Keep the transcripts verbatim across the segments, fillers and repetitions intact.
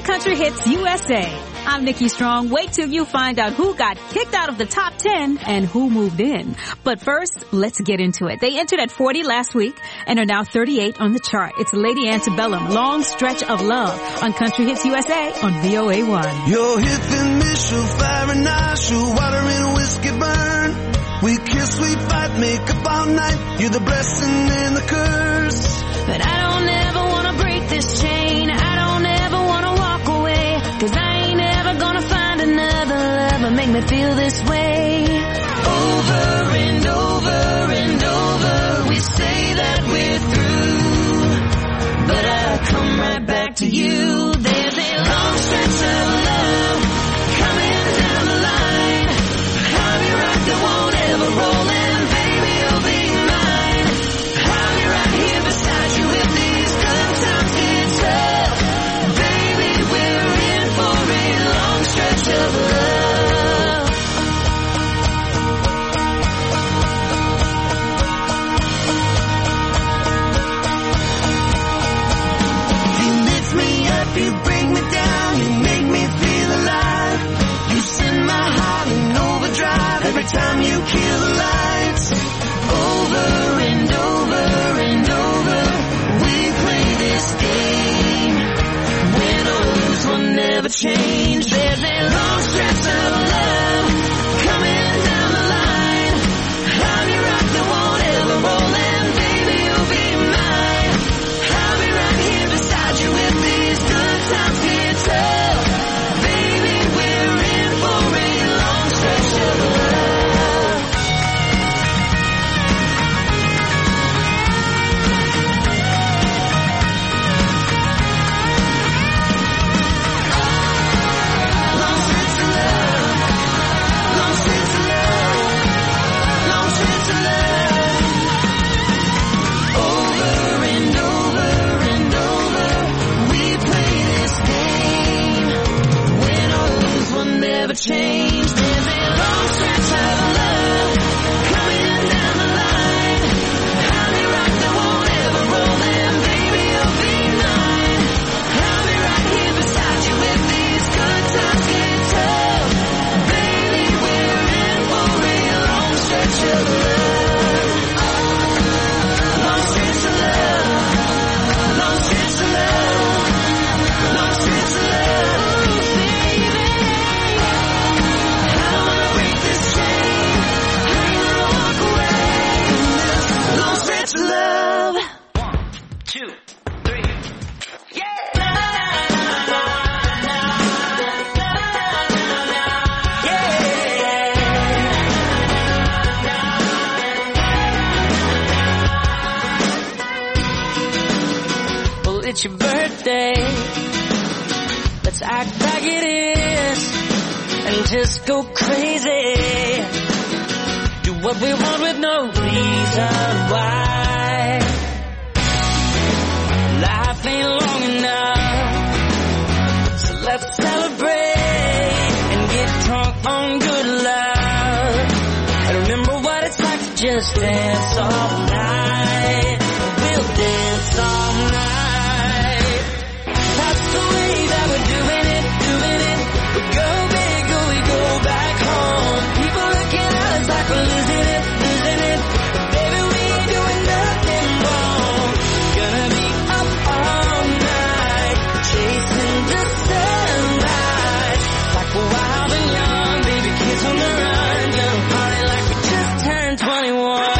to Country Hits U S A. I'm Nikki Strong. Wait till you find out who got kicked out of the top ten and who moved in. But first, let's get into it. They entered at forty last week and are now thirty-eight on the chart. It's Lady Antebellum, Long Stretch of Love on Country Hits U S A on V O A one. Your hip and miss, she'll fire and ice, she'll water and whiskey burn. We kiss, we fight, make up all night. You're the blessing and the curse. But I don't ever wanna break this chain. I don't ever wanna walk away. Cause I ain't ever gonna find another lover make me feel this way. Over and over and over we say that we're through, but I come right back to you. There's a long stretch of love coming down the line. I'll be right there, won't ever roll, and baby you'll be mine. I'll be right here beside you if these good times get tough. Baby, we're in for a long stretch of love. You lift me up, you bring me down, you make me feel alive. You send my heart in overdrive every time you kill the lights. Over and over and over we play this game. Win or lose will never change. There's a long stretch of love coming down the line. I'll be right there, won't ever roll, and baby you'll be mine. I'll be right here beside you if these good times get tough. Baby, we're in for a long stretch of love. Long stretch of love. Long stretch of love. Long stretch of love. Over and over and over we play this game. Win or lose will never change. There's a long stretch of love coming down the line. I'll be right there, won't ever roll, and baby you'll be mine. I'll be right here beside you if these good times get tough. Baby, we're in for a long stretch of love. Long stretch of love. Long stretch of love. Long stretch of love, baby. I don't wanna break this chain. I ain't gonna walk away from this long stretch of love. One, two, three. Well, it's your birthday. Let's act like it is and just go crazy. Do what we want with no reason why. Life ain't long enough, so let's celebrate and get drunk on good love. And remember what it's like to just dance all night. We'll dance all night. That's the way that we're doing it, doing it. We go big or we go back home. People looking at us like we're losing it, losing it. But baby, we ain't doing nothing wrong. Gonna be up all night, chasing the sunrise. Like we're wild and young, baby, kids on the run. Gonna party like we just turned twenty-one.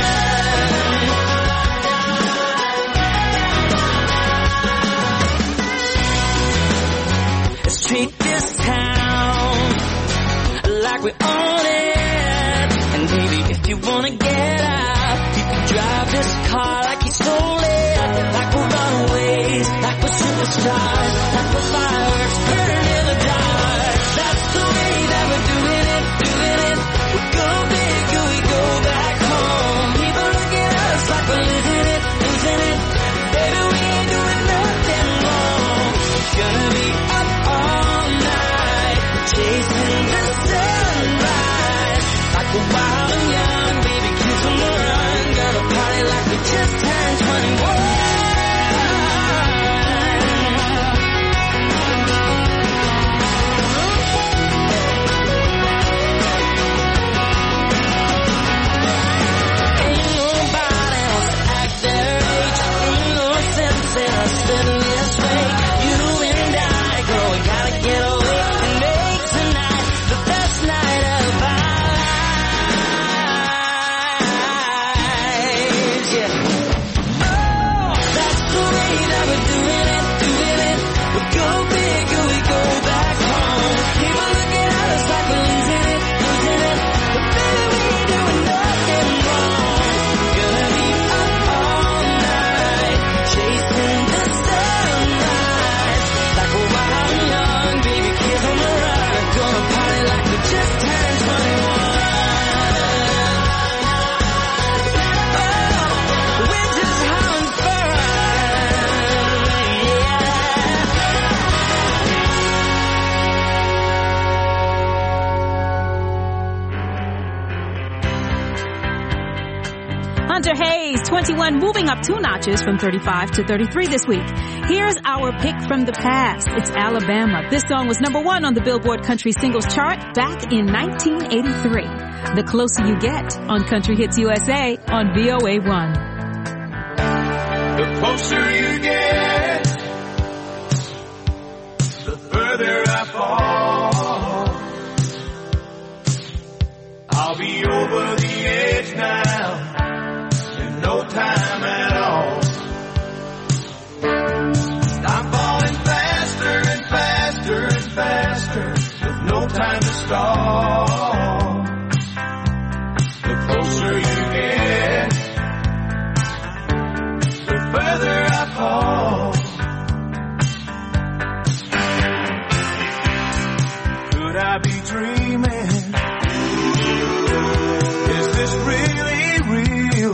Let's treat this town like we own it. And baby, if you wanna get out, you can drive this car like you stole it. Like we're runaways, like we're superstars, like we're fireworks burning in the dark. That's the way that we're doing it, doing it. We go big or we go back home. People look at us like we're losing it, losing it. Baby, we ain't doing nothing wrong. Gonna be up all night, chasing the sunrise. Like we're wild and young, baby, kids on the run. Gonna party like we just turned twenty-one. us in this way. You and I, girl, we gotta get away and make tonight the best night of our lives. Yeah. Oh, that's the way that we're doing it, doing it. We go big or we go back home. People looking at us like we're losing it, losing it. But baby, we ain't doing nothing wrong. Gonna be up all night, chasing the sunrise. Like we're wild and young, baby, kids on the run. Gonna party like we just turned twenty-one. Oh, we're just having fun, Hunter Hayes, twenty-one, moving up two notches from thirty-five to thirty-three this week. Here's our pick from the past. It's Alabama. This song was number one on the Billboard Country Singles Chart back in nineteen eighty-three. The Closer You Get on Country Hits U S A on V O A one. The closer you get, the further I fall. I'll be over the edge now, in no time at all. I'm falling faster and faster and faster, with no time to stall. The closer you get, the further I fall. Could I be dreaming? Is this really real?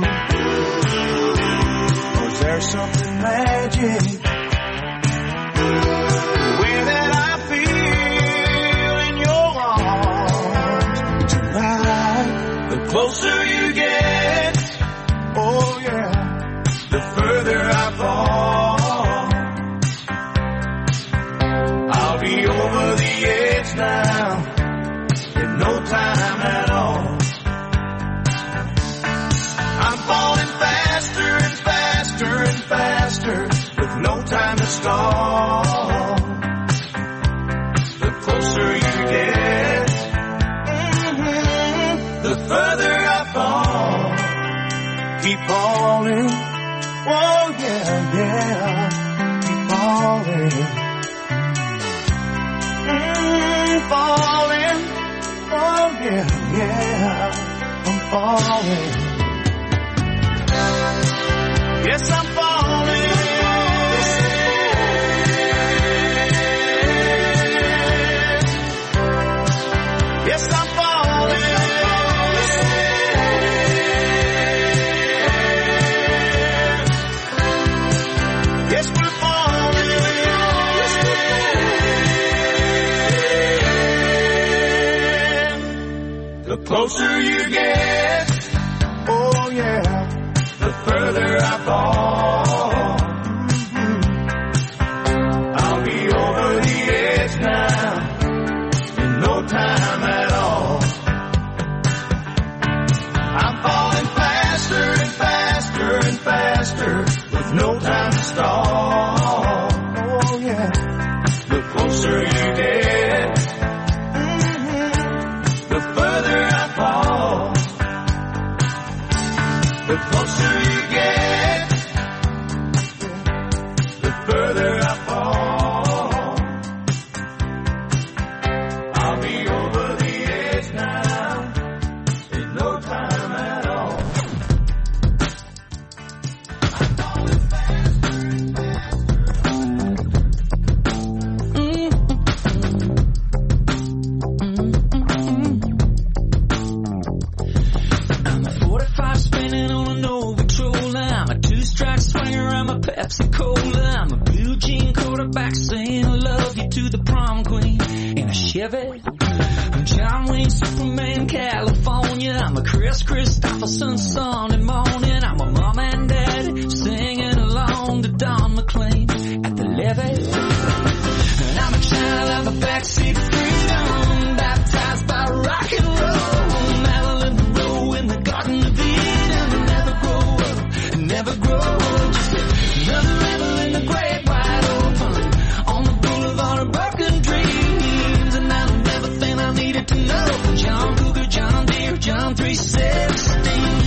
Or is there something magic? The way that I feel in your arms tonight. The closer you get, oh yeah, the further I fall. I'll be over the edge now, in no time at all. I'm falling faster and faster and faster, with no time to stall. The closer you get, mm-hmm, the further I fall. Keep falling, oh yeah, yeah, keep falling. Mm, falling, oh yeah, yeah, I'm falling. Yes, I'm falling. Yes, I'm falling. Yes, we're falling. The closer you get, oh yeah, the further I fall. Mm-hmm. I'll be over the edge now, in no time at all. I'm falling faster and faster and faster, with no time to stall. Oh yeah, the closer you get, mm-hmm, the further I fall. The closer you get, the further I fall. I'll be over the edge now, in no time at all. I'm falling faster and faster. I'm a forty-five spinning on an old patroller. I'm a two-strike swinger. I'm a Pepsi Cola. I'm a blue jean quarterback saying I love you to the prom queen in a Chevy. I'm John Wayne, Superman, California. I'm a Chris Christopherson Sunday morning. I'm a mom and dad singing along to Don McLean at the levee. And I'm a child of a backseat freedom, baptized by rock and roll. Madeline Monroe in the Garden of Eden. Never grow up, never grow old. Just Another rebel in the great wide open, on the boulevard of broken dreams, and I learned everything I needed to know from John Cougar, John Deere, John three sixteen.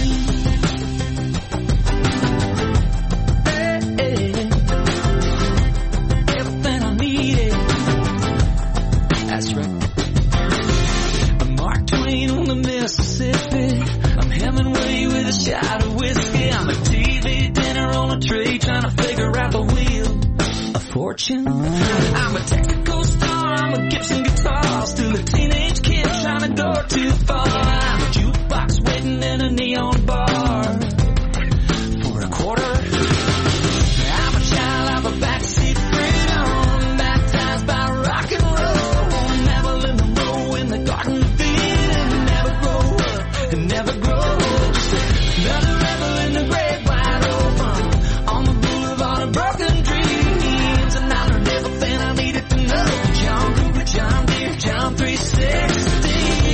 Hey, hey. Everything I needed. That's right. I'm Mark Twain on the Mississippi. I'm Hemingway with a shot of whiskey. I'm a T V dinner on a tray trying to figure out the wheel of fortune. I'm a technical star. I'm a Gibson guitar. Still a teenage kid trying to go too far. I'm a jukebox waiting in a neon bar for a quarter. I'm a child of a backseat freedom, baptized by rock and roll. Never live the row in the Garden of Eden. Never grow up and never grow old. Just another rebel in the great wide open, on the boulevard of broken dreams, and I learned everything I needed to know. John Cougar, John Deere, John three sixteen.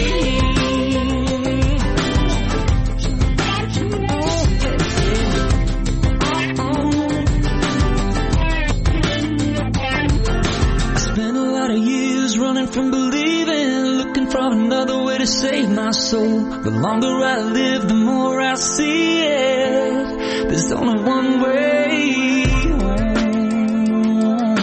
I spent a lot of years running from believing, looking for another way to save my soul. The longer I live, the more I see it. There's only one way home.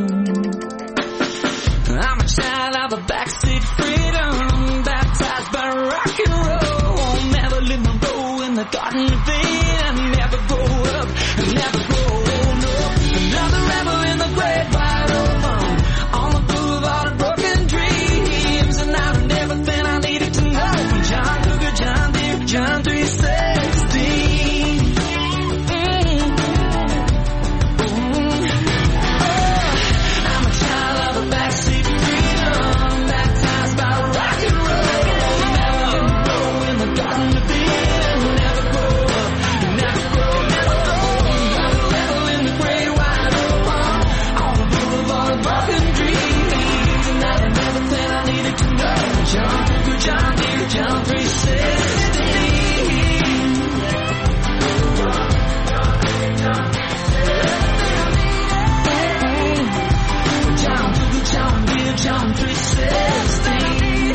I'm a child of a backseat freedom, baptized by rock and roll. Never live my role in the Garden of Eden. Never grow up and never grow old. No, another rebel in the great wide open, on the boulevard of broken dreams, and I learned everything I needed to know from John Cougar, John Deere, John three sixteen. Mm. Mm. Oh, I'm a child of a backseat freedom, baptized by rock and roll. Never live my role in the Garden of Eden. Never grow up, never grow, never grow. Another rebel in the great wide open, on the boulevard of broken dreams, and I learned everything I needed to know. John Cougar, John Deere, John three sixteen. John Cougar, John Deere, John three sixteen.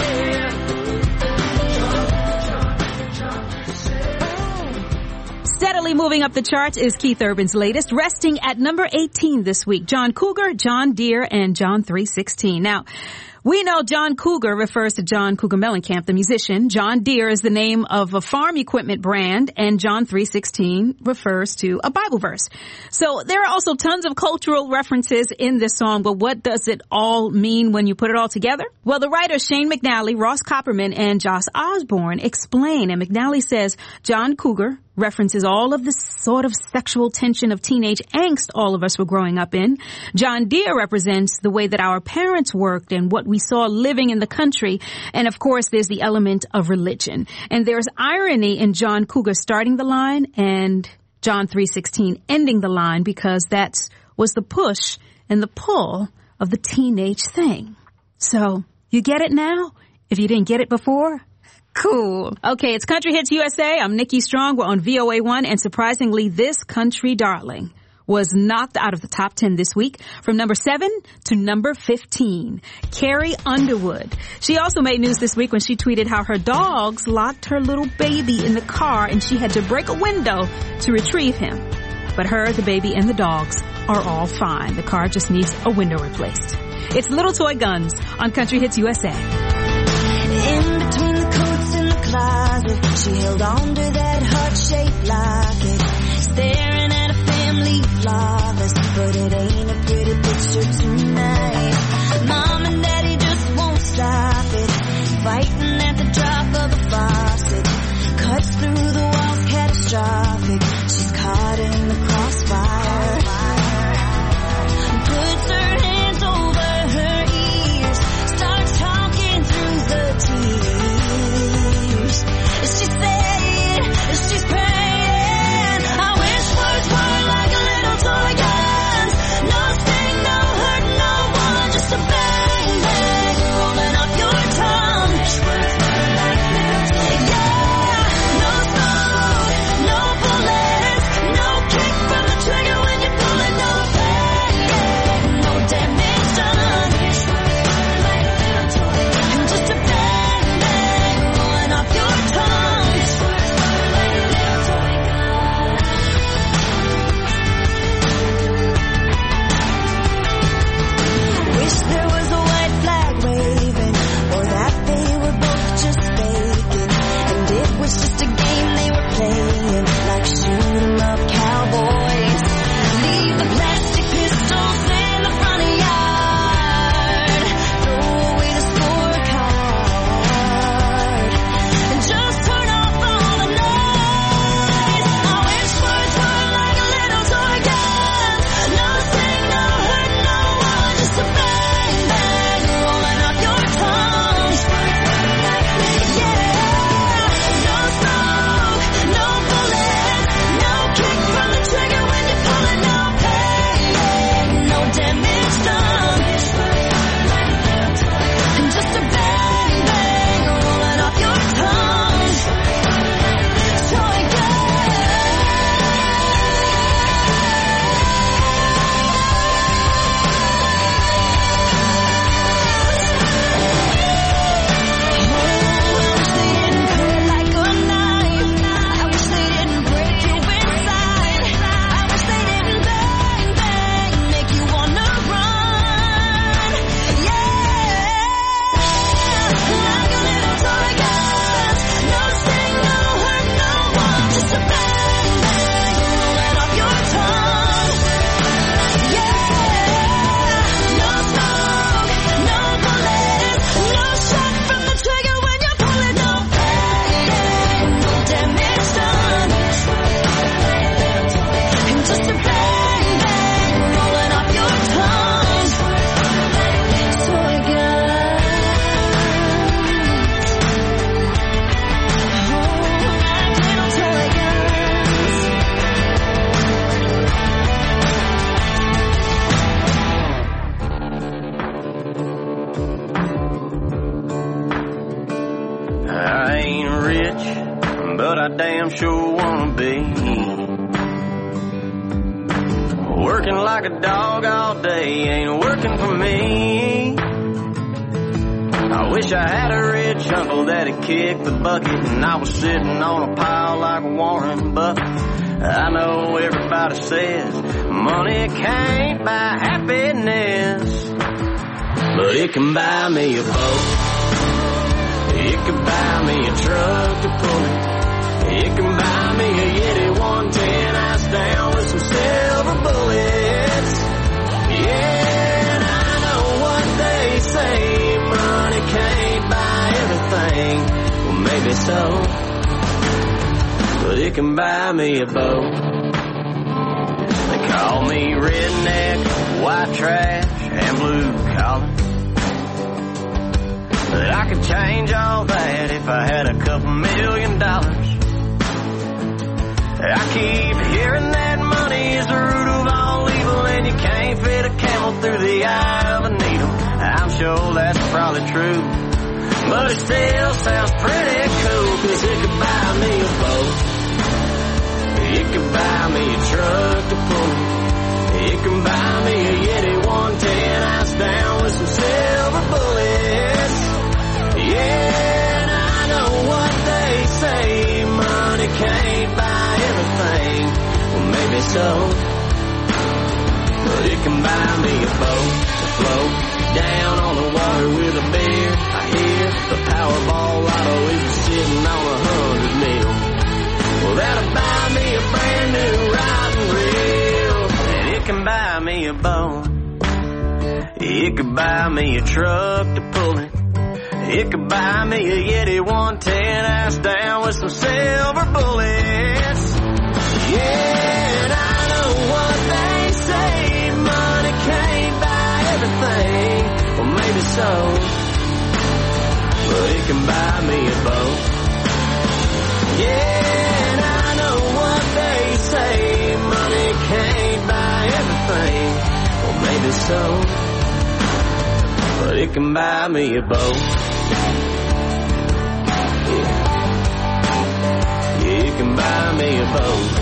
Steadily moving up the charts is Keith Urban's latest, resting at number eighteen this week. John Cougar, John Deere, and John three sixteen. Now, we know John Cougar refers to John Cougar Mellencamp, the musician. John Deere is the name of a farm equipment brand, and John three sixteen refers to a Bible verse. So there are also tons of cultural references in this song, but what does it all mean when you put it all together? Well, the writers Shane McNally, Ross Copperman, and Josh Osborne explain, and McNally says John Cougar references all of the sort of sexual tension of teenage angst all of us were growing up in. John Deere represents the way that our parents worked and what we saw living in the country. And of course, there's the element of religion. And there's irony in John Cougar starting the line and John three sixteen ending the line, because that was the push and the pull of the teenage thing. So you get it now? If you didn't get it before, cool. Okay, it's Country Hits U S A. I'm Nikki Strong. We're on V O A one, and surprisingly, this country darling was knocked out of the top ten this week from number seven to number fifteen. Carrie Underwood. She also made news this week when she tweeted how her dogs locked her little baby in the car and she had to break a window to retrieve him. But her, the baby, and the dogs are all fine. The car just needs a window replaced. It's Little Toy Guns on Country Hits U S A. In between the coats in the closet, she held on to that heart-shaped locket, staring at a family flawless, but it ain't a pretty picture tonight. Mom and Daddy just won't stop it, fighting at the drop of a faucet, cuts through the walls catastrophic. She's caught in the crossfire, puts her hands over her ears, starts talking through the tears. Is she saying, is she praying, I wish words were like a little toy guns, no sting, no hurt, Working like a dog all day ain't working for me. I wish I had a rich uncle that'd kick the bucket and I was sitting on a pile like Warren Buffett. I know everybody says money can't buy happiness, but it can buy me a boat. It can buy me a truck to pull it. It can buy me a Yeti one ten ice down with some silver bullets. Yeah, and I know what they say, money can't buy everything. Well, maybe so, but it can buy me a boat. They call me redneck, white trash, and blue collar, but I could change all that if I had a couple million dollars. I keep hearing that money is the root of all evil, and you can't fit a camel through the eye of a needle. I'm sure that's probably true, but it still sounds pretty cool, 'cause it could buy me a boat. It could buy me a truck to pull. It can buy me a Yeti one ten ice down with some silver bullets. Yeah, and I know what they say, money can't buy everything. Well, maybe so, but it can buy me a boat to float down on the water with a beer. I hear the Powerball lotto is sitting on a hundred mil. Well, that'll buy me a brand new riding reel, and it can buy me a boat. It could buy me a truck to pull it. It could buy me a Yeti one ten ice down with some silver bullets. Yeah, and I know what they say, money can't buy everything. Well, maybe so, but it can buy me a boat. Yeah, and I know what they say, money can't buy everything. Well, maybe so, but it can buy me a boat. Yeah, it can buy me a boat.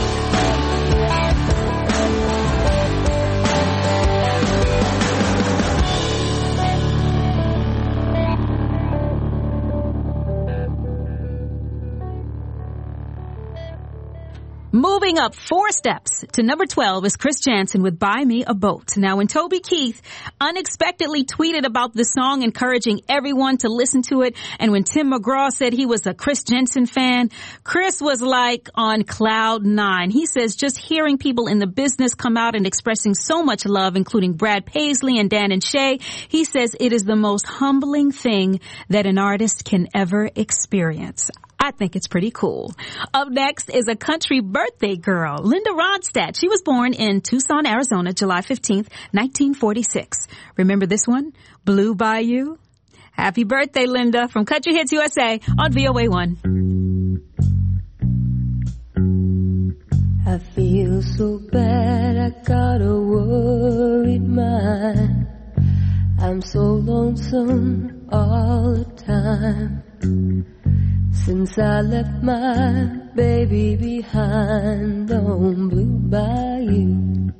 Moving up four steps to number twelve is Chris Janson with Buy Me a Boat. Now, when Toby Keith unexpectedly tweeted about the song, encouraging everyone to listen to it, and when Tim McGraw said he was a Chris Janson fan, Chris was like on cloud nine. He says just hearing people in the business come out and expressing so much love, including Brad Paisley and Dan and Shay, he says it is the most humbling thing that an artist can ever experience. I think it's pretty cool. Up next is a country birthday girl, Linda Ronstadt. She was born in Tucson, Arizona, July fifteenth, nineteen forty-six. Remember this one? Blue Bayou? Happy birthday, Linda, from Country Hits U S A on V O A one. I feel so bad, I got a worried mind. I'm so lonesome all the time. Since I left my baby behind on Blue Bayou,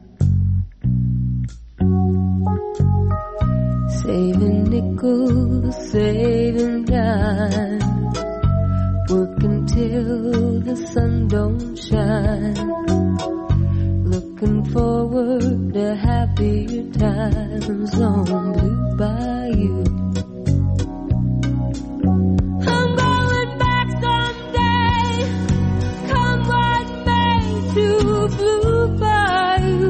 saving nickels, saving dimes, working till the sun don't shine, looking forward to happier times on Blue Bayou. To Blue Bayou,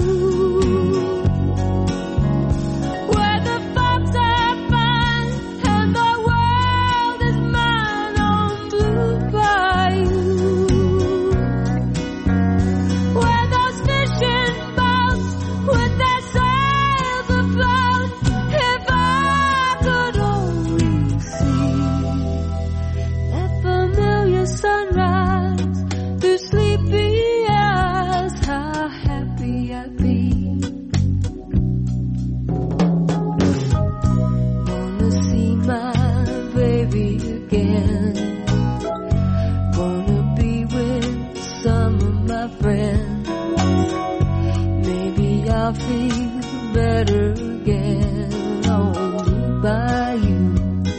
where the folks are fine and the world is mine on Blue Bayou, where those fishing boats with their sails afloat. If I could only see that familiar sunrise through sleepy how happy I'd be. Wanna see my baby again. Wanna be with some of my friends. Maybe I'll I feel better again on Blue Bayou.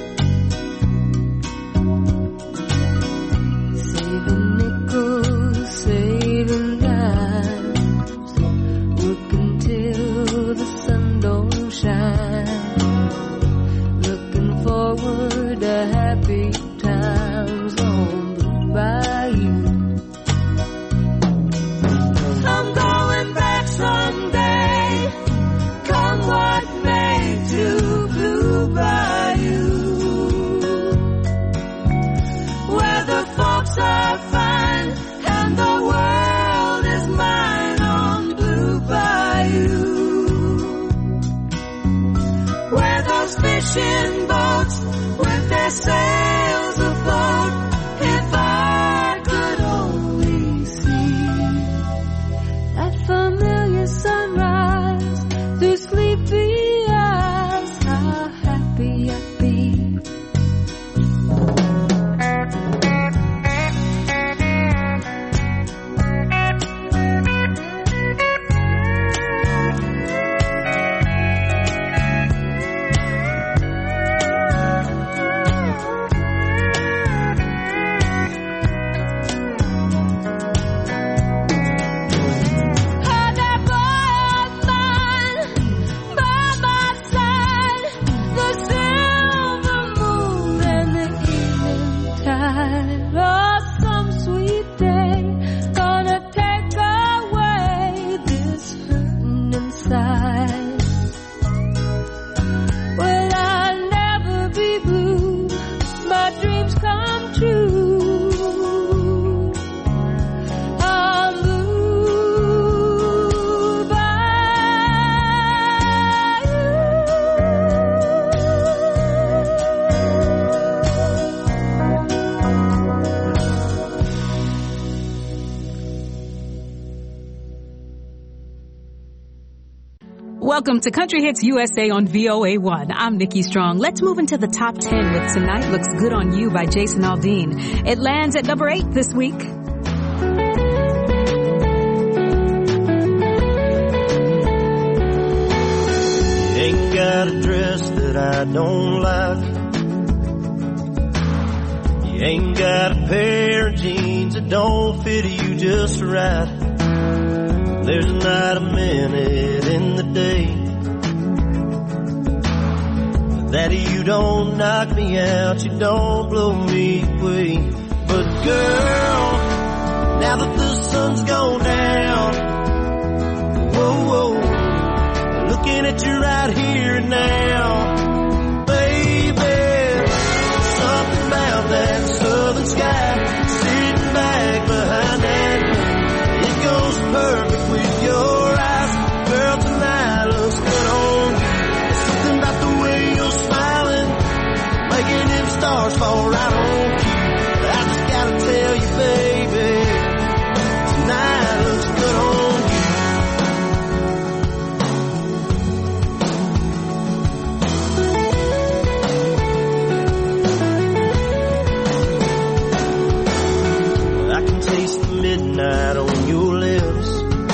Saving nickels, saving dimes, working till the sun don't shine, looking forward to happy times on Blue Bayou. I'm going back someday, come what may, to Blue Bayou, where the folks are fine and the world is mine on Blue Bayou, where those fishing boats with their sails afloat, if I could only see that familiar sunrise through sleepy eyes, how happy I'd be. Had that boy of mine by my side, the silver moon and the evening tide. Oh, some sweet day gonna take away this hurting inside. Will I never be blue? My dreams come true. On Blue Bayou. Welcome to Country Hits U S A on V O A one. I'm Nikki Strong. Let's move into the top ten with Tonight Looks Good on You by Jason Aldean. It lands at number eight this week. You ain't got a dress that I don't like. You ain't got a pair of jeans that don't fit you just right. There's not a minute in the day that you don't knock me out, you don't blow me away. But girl, now that the sun's gone down, whoa, whoa, looking at you right here and now, baby, something about that southern sky sitting back behind that moon, it goes perfect with your eyes. Girl, tonight looks good on you. There's something about the way you're smiling, making them stars fall right on you. I just gotta tell you, baby, tonight looks good on you. I can taste the midnight on your lips,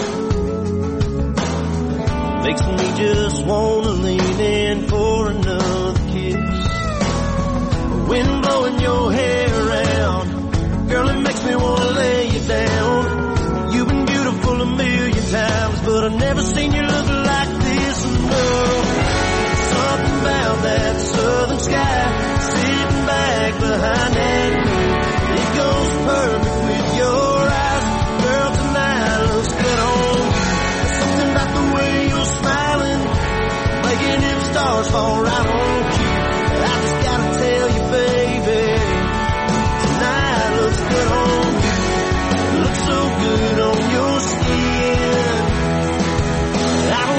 makes me just wanna lean in for another kiss. Wind blowing your hair around, girl, it makes me wanna lay you down. You've been beautiful a million times, but I've never seen you look like this. No, something about that southern sky sitting back behind that moon, it goes perfect with your eyes. Girl, tonight looks good on you. There's something about the way you're smiling, making them stars fall right on you. I just gotta tell you, baby, tonight looks good on you. Looks so good on your skin. I don't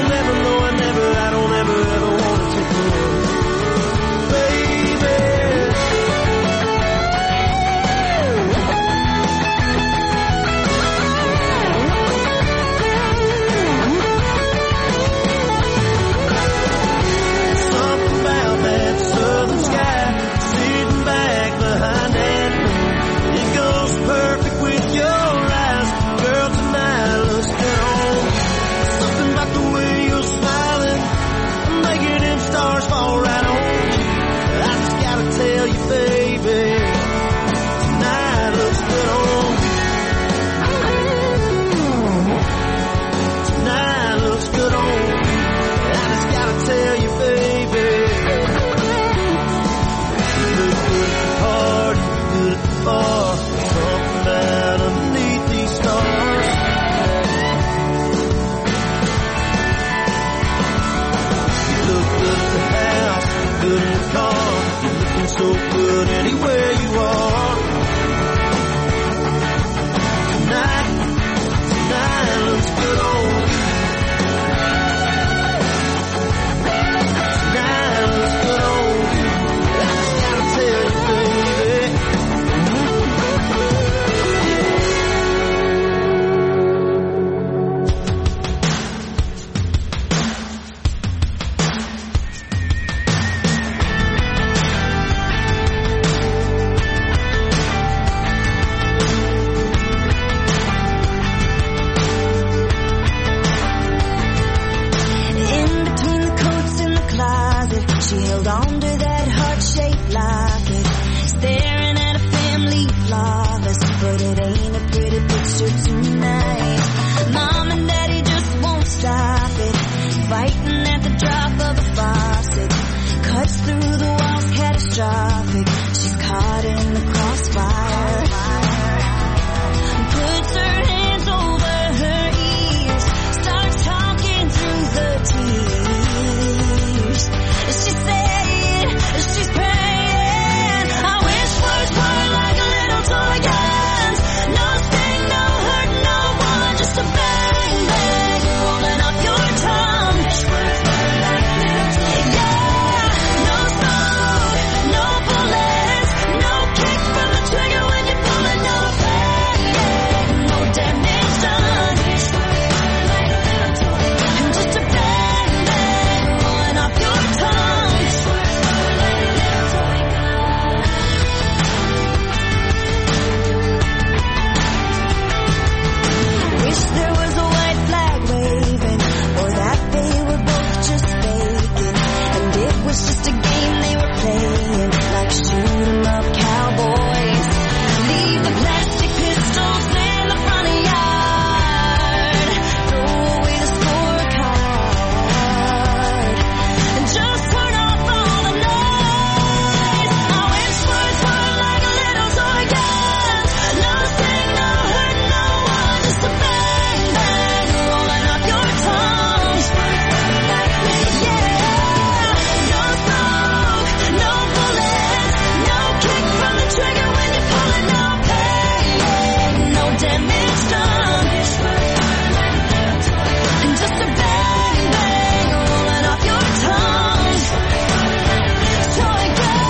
catastrophic. She's caught in the crossfire. Puts her hands over her ears, starts talking through the tears. She's saying, she's praying, I wish words were like little toy guns. No sting, no hurt, no one, just a bang, bang, rolling off your tongue. Wish words were like little toy guns. Yeah, no smoke, no bullets, no kick from the trigger when you're pulling, no bang, no damage done. Wish words were like little toy guns. Just a bang, bang, rolling off your tongue. Wish words were like little toy guns. Wish there was a white flag waving, or that they were both just faking, and it was just a game they were playing, like shoot 'em up cowboys. Leave the plastic pistols in the front of yard, throw away the scorecard, and just turn off all the noise. I wish words were like little toy guns. No sting, no hurt, no one, just a bang, bang, rolling off your tongue. Wish words were like little yeah, no smoke, no bullets, no kick from the trigger when you're pulling, no pain, no damage done. Wish words were like little toy guns. Just a bang, bang, rolling off your tongue. Toy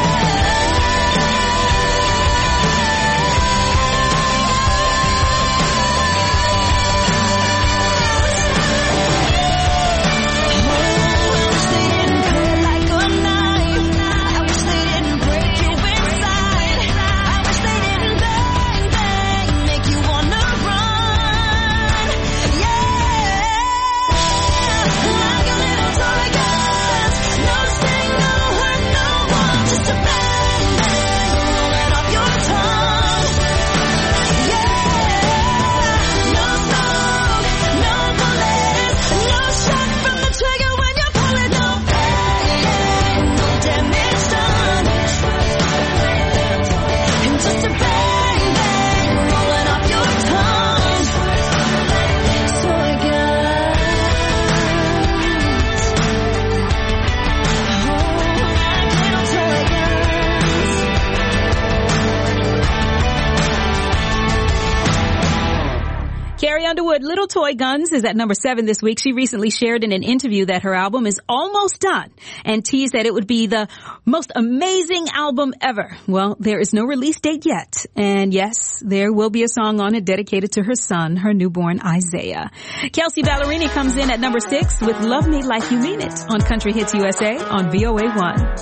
Carrie Underwood, Little Toy Guns is at number seven this week. She recently shared in an interview that her album is almost done and teased that it would be the most amazing album ever. Well, there is no release date yet. And yes, there will be a song on it dedicated to her son, her newborn Isaiah. Kelsey Ballerini comes in at number six with Love Me Like You Mean It on Country Hits U S A on V O A one.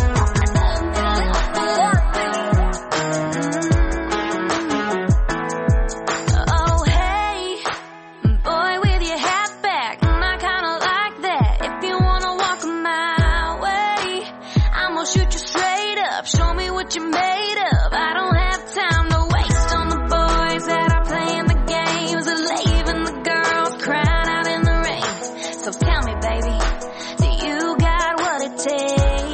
Oh, hey, boy with your hat back, I kinda like that. If you wanna walk my way, I'm gonna shoot you straight up, show me what you're made of. I don't have time to waste on the boys that are playing the games and leaving the girls crying out in the rain. So tell me, baby, do you got what it takes?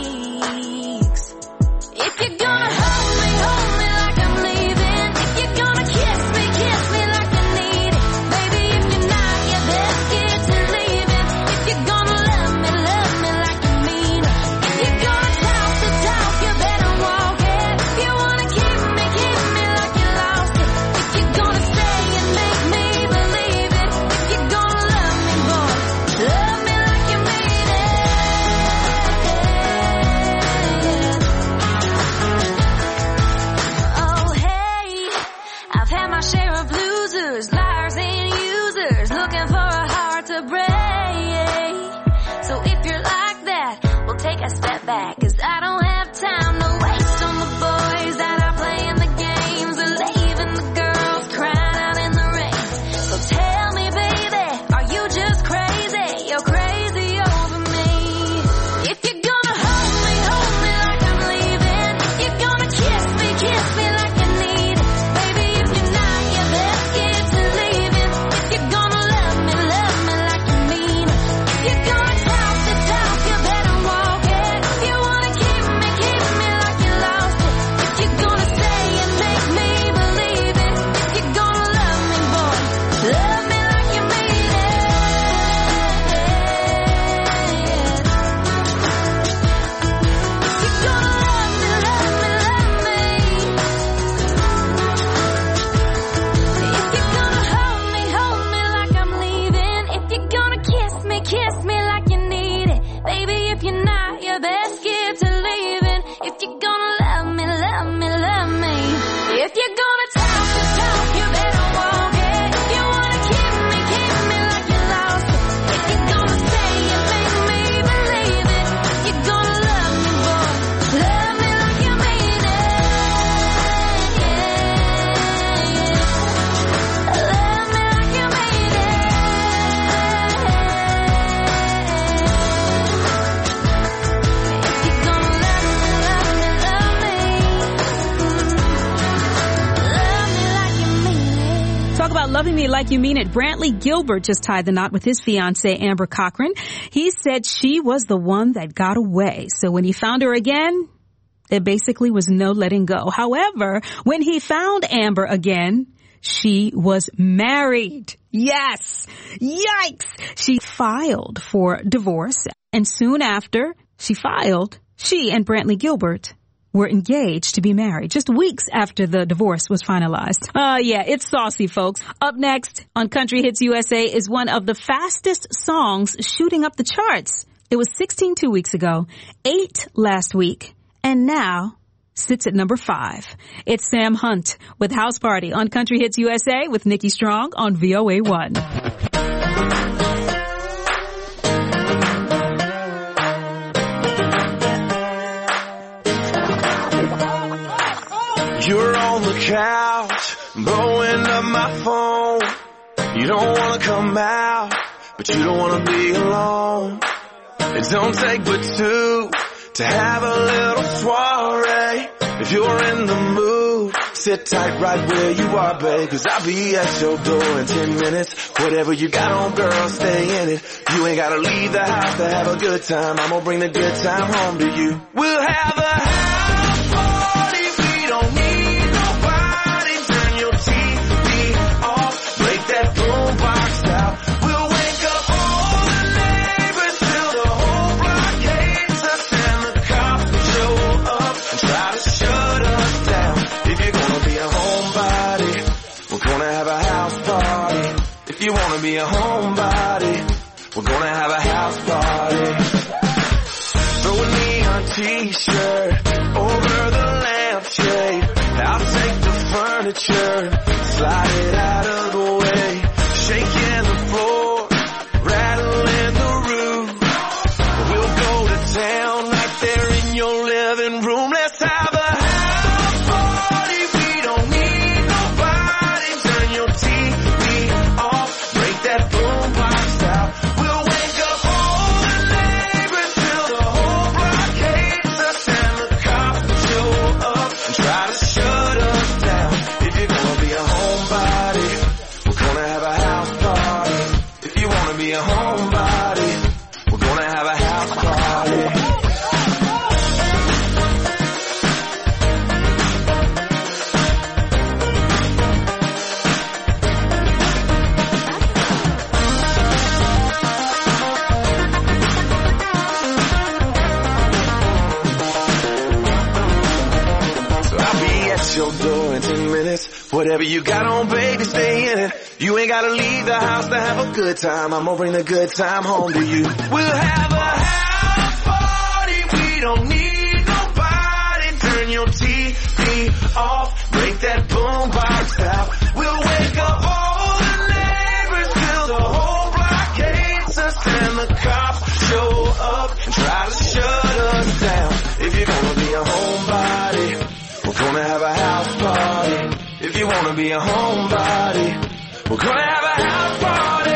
If you're gonna hold me, hold me like I'm leaving. If you're gonna kiss me, kiss me like you need it. Baby, if you're not, you best get to leaving. If you're gonna love me, love me like you mean it. If you're gonna talk the talk, you better walk it. If you wanna keep me, keep me like you lost it. If you're gonna stay and make me believe it. If you're gonna love me, boy, love me like you mean it. Oh, hey, I've had my share of losers, liars and users, looking for a heart to break. So if you're like that, we'll take a step back, 'cause I don't have time to waste on the boys that are playing the games and leaving the girls crying out in the rain. So tell me, baby, are you just crazy? You're crazy over me. If you're gonna hold me, hold me like I'm leaving. If you're gonna kiss me, kiss me like you need it. Baby, if you're not, you best get to leaving. If you're gonna love me, love me like you mean it. If you're gonna talk the talk, you better walk it. If you wanna Loving Me Like You Mean It, Brantley Gilbert just tied the knot with his fiancée, Amber Cochran. He said she was the one that got away. So when he found her again, there basically was no letting go. However, when he found Amber again, she was married. Yes! Yikes! She filed for divorce, and soon after she filed, she and Brantley Gilbert were engaged to be married just weeks after the divorce was finalized. Uh, yeah, it's saucy, folks. Up next on Country Hits U S A is one of the fastest songs shooting up the charts. It was sixteen two weeks ago, eight last week, and now sits at number five. It's Sam Hunt with House Party on Country Hits U S A with Nikki Strong on V O A one. You're on the couch, blowing up my phone. You don't wanna come out, but you don't wanna be alone. It don't take but two to have a little soiree. If you're in the mood, sit tight right where you are, babe, 'cause I'll be at your door in ten minutes. Whatever you got on, girl, stay in it. You ain't gotta leave the house to have a good time. I'm gonna bring the good time home to you. We'll have a house party. We don't need nobody. Turn your T V off. Break that boombox out. We'll wake up all the neighbors till the whole block hates us, and the cops will show up and try to shut us down. If you're gonna be a homebody, we're gonna have a house party. If you wanna be a homebody, we're gonna have a house party. Throw a neon t-shirt over the lampshade. I'll take the furniture, slide it out of the way. Shaking the floor, rattling the roof. We'll go to town right there in your living room. Let's have a house party. We don't need nobody. Turn your T V off. Break that boombox out. We'll wake up all the neighbors till the whole block hates us, and the cops will show up and try to shut us down. If you're gonna be a homebody, we're gonna have a house party. If you wanna be a homebody, we're gonna have a house party. So I'll be at your door in ten minutes. Whatever you got on, baby, stay in it. You ain't gotta leave the house to have a good time. I'm gonna bring the good time home to you. We'll have a house party. We don't need nobody. Turn your T V off. Break that boombox out. We'll wake up all the neighbors till the whole block hates us, and the cops show up and try to shut us down. If you're gonna be a homebody, we're gonna have a house party. If you wanna be a homebody, we're gonna have a house party.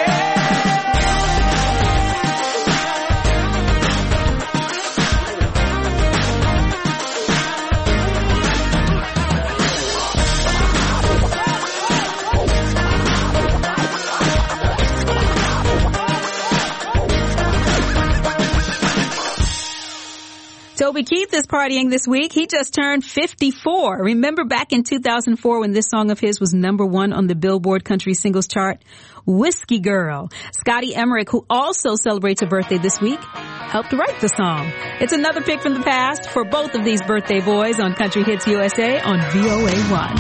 Toby Keith is partying this week. He just turned fifty-four. Remember back in two thousand four when this song of his was number one on the Billboard Country Singles Chart? Whiskey Girl. Scotty Emmerich, who also celebrates a birthday this week, helped write the song. It's another pick from the past for both of these birthday boys on Country Hits U S A on V O A one.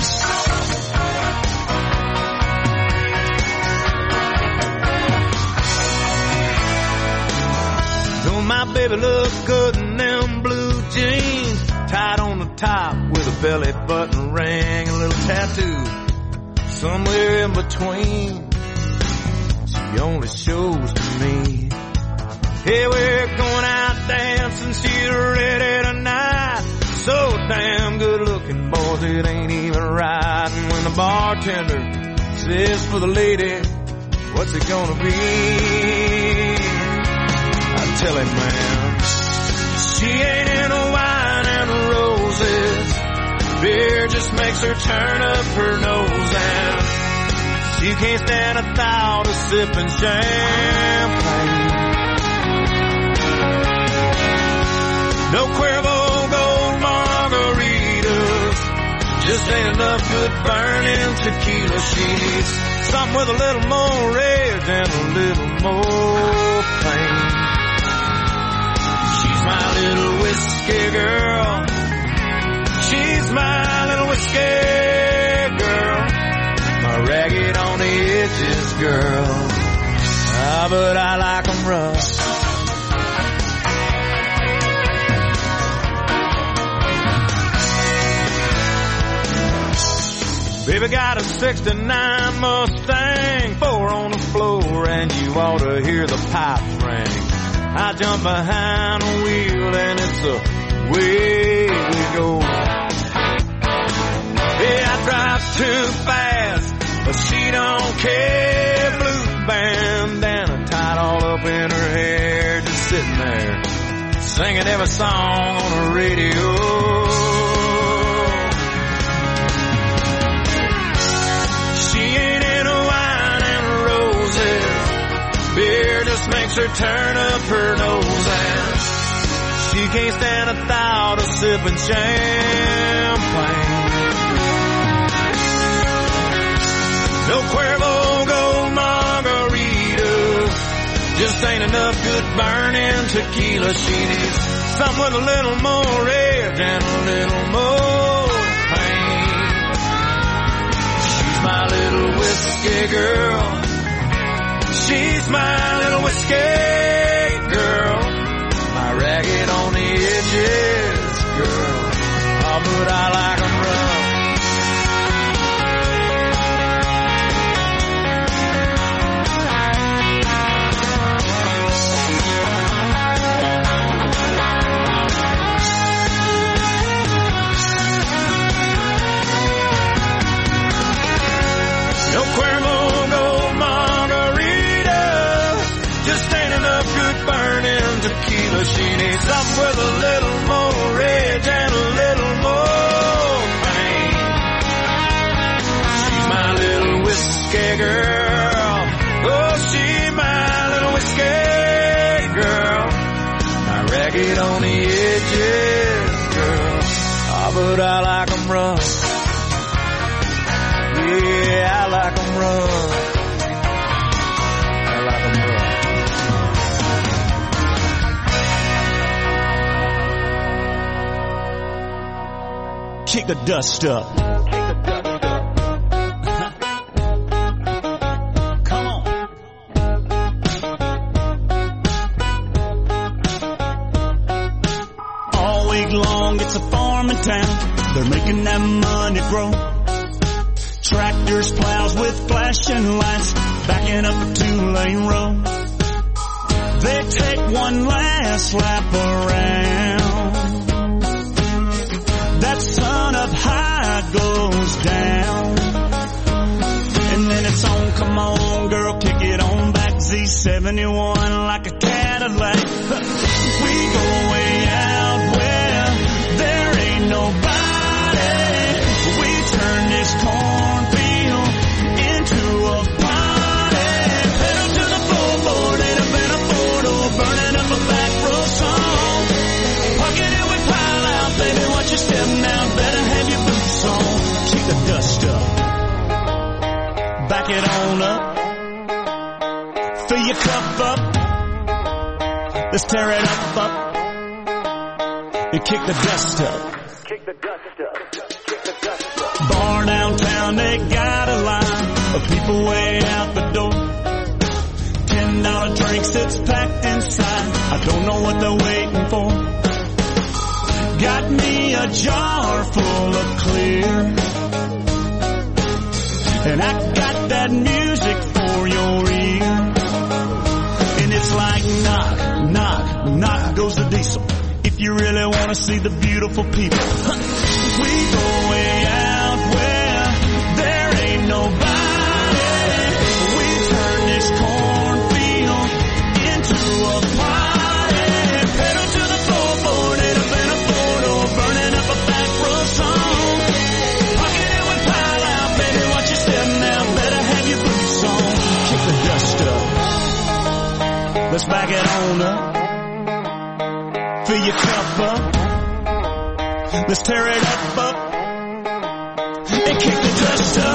My baby look good in them blue jeans, tied on the top with a belly button ring, a little tattoo somewhere in between. She only shows to me. Hey, we're going out dancing, she's ready tonight. So damn good looking, boys, it ain't even right. And when the bartender says for the lady, what's it gonna be? Tell him, man, she ain't into wine and roses. Beer just makes her turn up her nose, and She can't stand the thought of sipping champagne. No Cuervo Gold margaritas, just ain't enough good burning tequila. She needs something with a little more rage and a little more pain. She's my little whiskey girl. She's my little whiskey girl. My ragged on the edges girl. Ah, but I like 'em rough. Baby got a sixty-nine Mustang, four on the floor, and you ought to hear the pipes ring. I jump behind the wheel, and it's the way we go. Yeah, I drive too fast, but she don't care. Blue bandana tied all up in her hair, just sitting there, singing every song on the radio. Beer just makes her turn up her nose, and she can't stand the thought of sipping champagne. No Cuervo Gold margaritas, just ain't enough good burning tequila. She needs something with a little more edge and a little more pain. She's my little whiskey girl. She's my little whiskey girl, my ragged on the edges girl. Oh, but I like 'em rough. No Cuervo Gold margarita, just ain't enough good burning tequila. She needs something with a little more edge and a little more pain. She's my little whiskey girl. Oh, she's my little whiskey girl. My ragged on the edges girl. Oh, but I like 'em rough. Yeah, I like 'em rough. I like 'em rough. Kick the dust up. Come on. All week long it's a farming town. They're making that money grow. Tractors, plows with flashing lights, backing up a two-lane road. They take one last lap around. That sun up high goes down, and then it's on. Come on, girl, kick it on back. Z seventy-one like a Cadillac. We go way out where there ain't nobody. We turn this cornfield into a party. Pedal to the floorboard, ain't a been a photo, burning up a back row song. Parking it, we pile out, baby, watch your step now, better have your boots on. Kick the dust up, back it on up, fill your cup up, let's tear it up, up, and kick the dust up. Kick the dust up, kick the dust up. Bar downtown, they got a line of people way out the door. Ten dollar drinks, it's packed inside, I don't know what they're waiting for. Got me a jar full of clear, and I got that music for your ear. And it's like knock, knock, knock goes the diesel. If you really want to see the beautiful people, we go way out where there ain't nobody. We turn this cornfield into a party. Pedal to the floorboard, ain't a been a photo, burning up a back row song. Pocket it with pile out, baby, watch your step now, better have your boots Let's back it on up. Fill your cup up. Let's tear it up, up. And kick the dust up.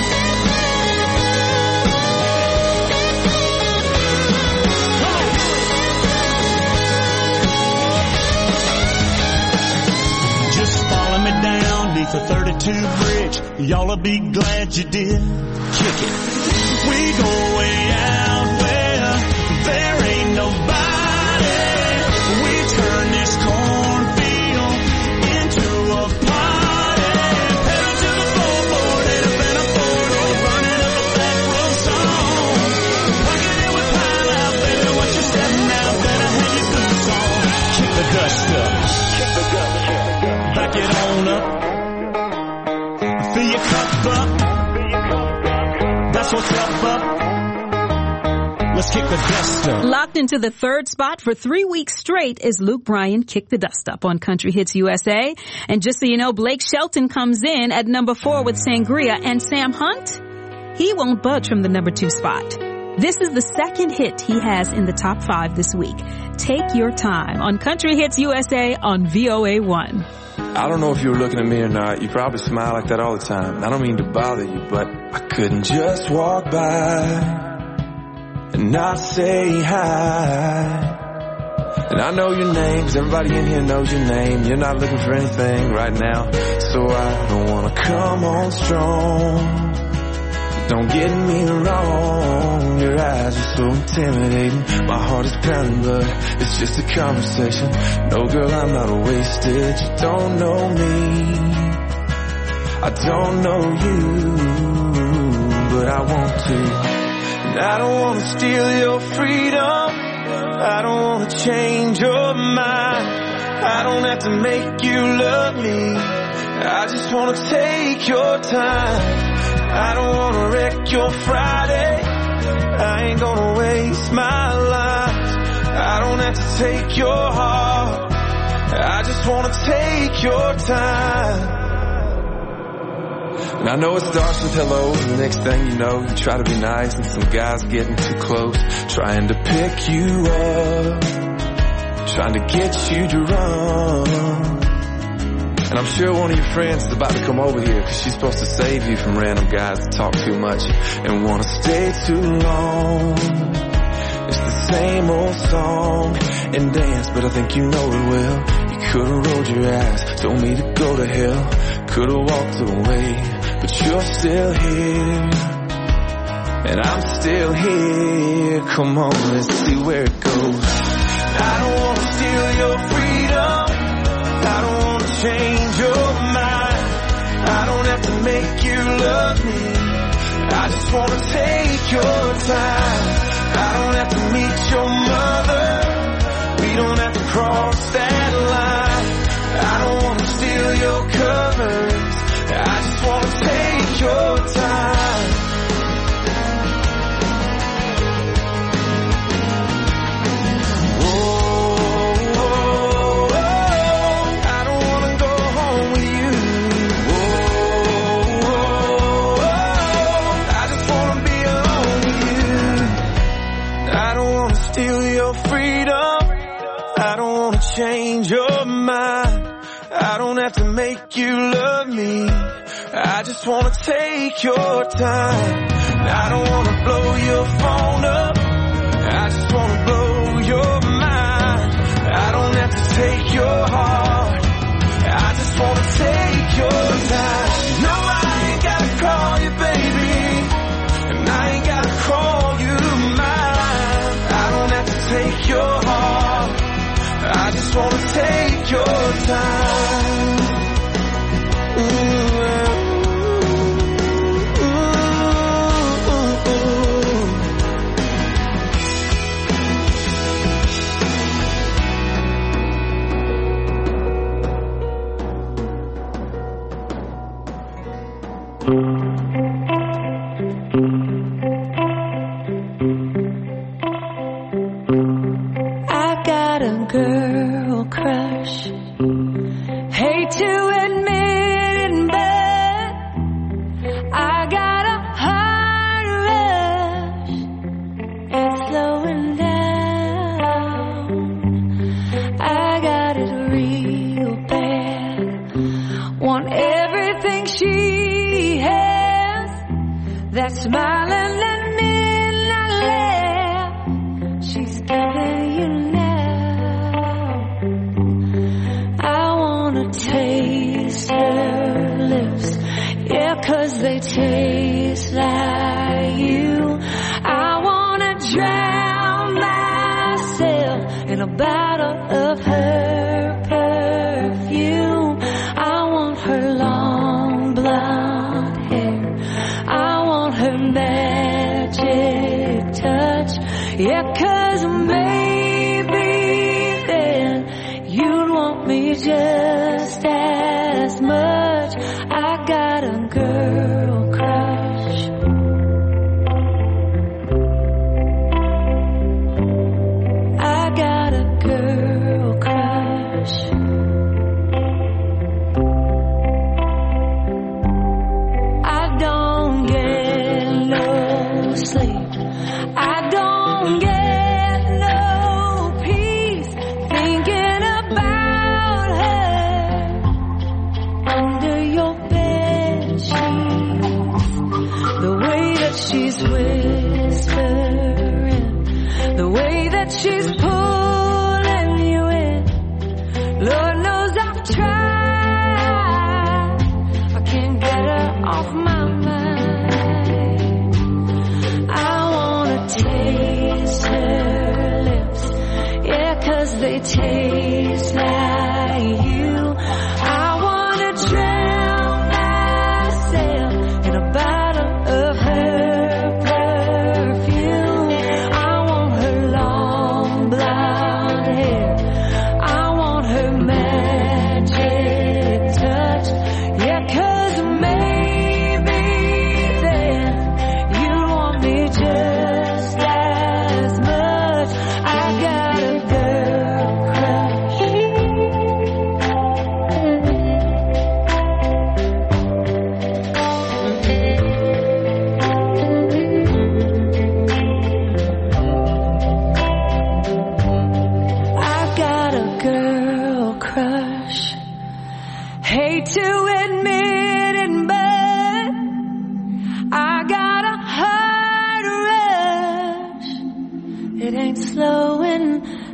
Just follow me down beneath the thirty-two bridge. Y'all'll be glad you did. Kick it. We go way out where there ain't nobody. We turn this cornfield into a party. Pedal to the floorboard, head up in a four-door, running up a back road song. Working it with pile out, baby, watch you stepping out, better have your boots on. Kick the dust up. Kick the dust, kick the dust. Back it on up. Fill your cup up. That's what's up, up. Let's kick the dust up. Locked into the third spot for three weeks straight is Luke Bryan, Kick the Dust Up on Country Hits U S A. And just so you know, Blake Shelton comes in at number four with Sangria, and Sam Hunt, he won't budge from the number two spot. This is the second hit he has in the top five this week. Take Your Time on Country Hits U S A on V O A one. I don't know if you were looking at me or not. You probably smile like that all the time. I don't mean to bother you, but I couldn't just walk by and not say hi. And I know your name, 'cause everybody in here knows your name. You're not looking for anything right now, so I don't wanna come on strong. Don't get me wrong, your eyes are so intimidating. My heart is pounding, but it's just a conversation. No, girl, I'm not wasted. You don't know me, I don't know you, but I want to. And I don't want to steal your freedom, I don't want to change your mind. I don't have to make you love me, I just want to take your time. I don't wanna wreck your Friday, I ain't gonna waste my life. I don't have to take your heart, I just wanna take your time. And I know it starts with hello, and the next thing you know, you try to be nice, and some guy's getting too close, trying to pick you up, trying to get you to run. And I'm sure one of your friends is about to come over here, 'cause she's supposed to save you from random guys that talk too much and want to stay too long. It's the same old song and dance, but I think you know it well. You could've rolled your eyes, told me to go to hell, could've walked away, but you're still here, and I'm still here. Come on, let's see where it goes. I don't want to steal your freedom, I don't want to change your mind. I don't have to make you love me, I just want to take your time. I don't have to meet your mother, we don't have to cross that line. I don't want to steal your covers, I just want to take your time. Change your mind, I don't have to make you love me, I just wanna take your time. I don't wanna blow your phone up, I just wanna blow your mind. I don't have to take your heart, I just wanna take your time. No, I ain't gotta call you baby, and I ain't gotta call you mine. I don't have to take your heart, I just wanna take your time. Ooh, girl crush. Hate to admit it, but I got a heart rush. It's slowing down. smiling at me and I laugh. She's giving you now. I wanna taste her lips, yeah, 'cause they taste like you. I wanna drown myself in a bottle of her perfume. I want her long blonde hair, I want her magic touch, yeah, 'cause maybe then you'd want me just as much. I got a girl crush. I got a girl crush. I don't get no sleep. I don't get no peace thinking about her under your bed sheets. The way that she's whispering, the way that she's pulling you in. Lord knows I've tried, I can't get her off my mind. I wanna taste her lips, yeah, 'cause they taste like you. I wanna drown myself in a bottle of her perfume. I want her long blonde hair, I want her magic touch, yeah, 'cause maybe then you want me just as much. I got a girl crush. I got a girl crush. Hate to admit it, but I got a heart rush. It ain't slowing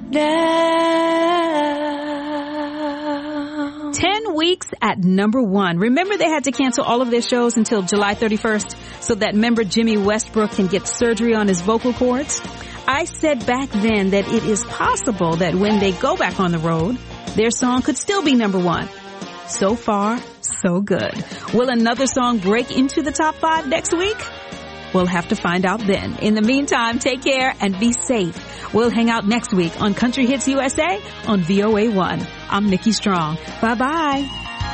down. Ten weeks at number one. Remember they had to cancel all of their shows until July thirty-first so that member Jimmy Westbrook can get surgery on his vocal cords? I said back then that it is possible that when they go back on the road, their song could still be number one. So far, so good. Will another song break into the top five next week? We'll have to find out then. In the meantime, take care and be safe. We'll hang out next week on Country Hits U S A on V O A one. I'm Nikki Strong. Bye-bye.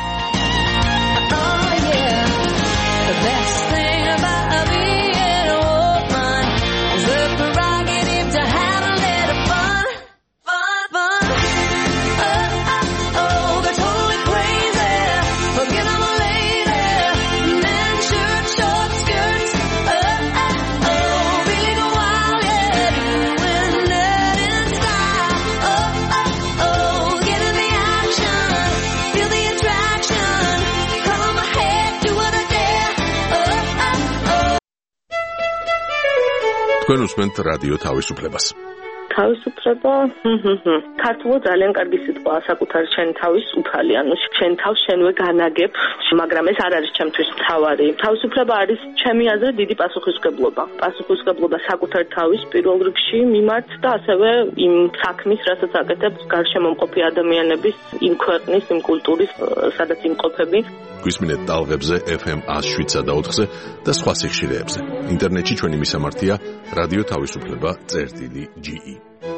Oh yeah, the best thing about being a woman is the prerogative to have a little fun, fun, fun. Oh, oh, oh, they're totally crazy. Forget I'm a lady. Men, shirt, short skirts. Oh, oh, oh, feeling wild, yeah, doing that in style. Oh, oh, oh, get in the action, feel the attraction. Come on my head, do what I dare. Oh, oh, oh. თქვენ უსმენთ რადიო თავისუფლებას. თავისუფლება, ქართულად ძალიან კარგი სიტყვაა საკუთარი შენი თავის უფალი, ანუ შენ თავს შენვე განაგებ, მაგრამ ეს არ არის ჩემთვის მთავარი. თავისუფლება არის ჩემი აზრით დიდი პასუხისმგებლობა. პასუხისმგებლობა საკუთარი თავის პირველ რიგში მიმართ და ასევე იმ საქმის, რასაც აკეთებ გარშემომყოფი ადამიანების, იმ ქვეყნის, იმ კულტურის, სადაც იმყოფები. გვისმინეთ ტალღებზე ეფ ემ one oh seven და ოთხზე და სხვა სიხშირეებზე. ინტერნეტში ჩვენი მისამართია რადიო თავისუფლება წერტილი ჯი ი.